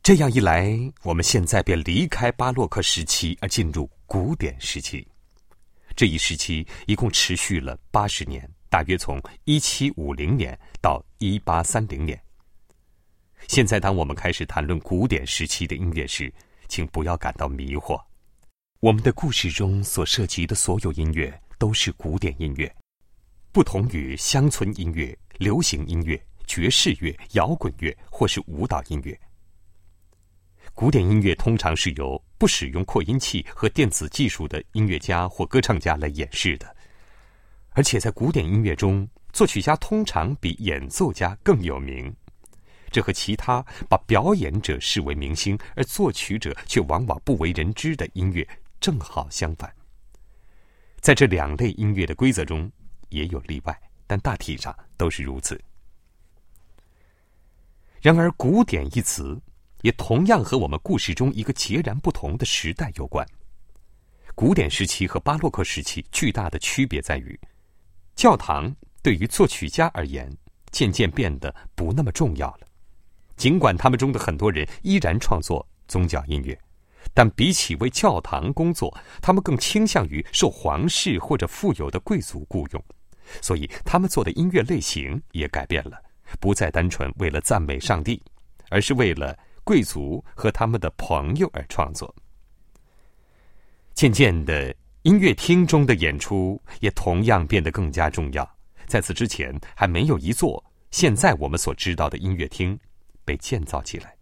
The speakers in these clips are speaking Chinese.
这样一来，我们现在便离开巴洛克时期，而进入古典时期。这一时期一共持续了80年，大约从1750年到1830年。现在当我们开始谈论古典时期的音乐时，请不要感到迷惑。我们的故事中所涉及的所有音乐都是古典音乐，不同于乡村音乐、流行音乐、爵士乐、摇滚乐或是舞蹈音乐。古典音乐通常是由不使用扩音器和电子技术的音乐家或歌唱家来演示的，而且在古典音乐中，作曲家通常比演奏家更有名。这和其他把表演者视为明星，而作曲者却往往不为人知的音乐正好相反。在这两类音乐的规则中也有例外，但大体上都是如此。然而，古典一词也同样和我们故事中一个截然不同的时代有关。古典时期和巴洛克时期巨大的区别在于，教堂对于作曲家而言渐渐变得不那么重要了。尽管他们中的很多人依然创作宗教音乐，但比起为教堂工作，他们更倾向于受皇室或者富有的贵族雇用，所以他们做的音乐类型也改变了，不再单纯为了赞美上帝，而是为了贵族和他们的朋友而创作。渐渐的，音乐厅中的演出也同样变得更加重要。在此之前，还没有一座现在我们所知道的音乐厅被建造起来。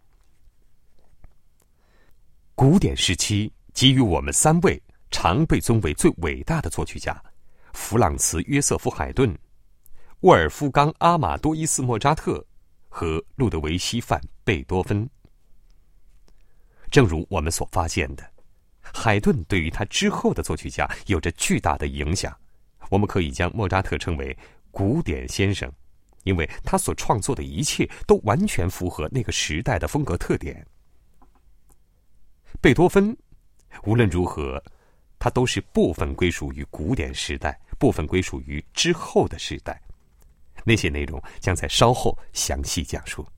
古典时期给予我们3位常被尊为最伟大的作曲家：弗朗茨·约瑟夫·海顿、沃尔夫冈·阿马多伊斯·莫扎特和路德维希·范·贝多芬。正如我们所发现的，海顿对于他之后的作曲家有着巨大的影响。我们可以将莫扎特称为古典先生，因为他所创作的一切都完全符合那个时代的风格特点。贝多芬无论如何，他都是部分归属于古典时代，部分归属于之后的时代。那些内容将在稍后详细讲述。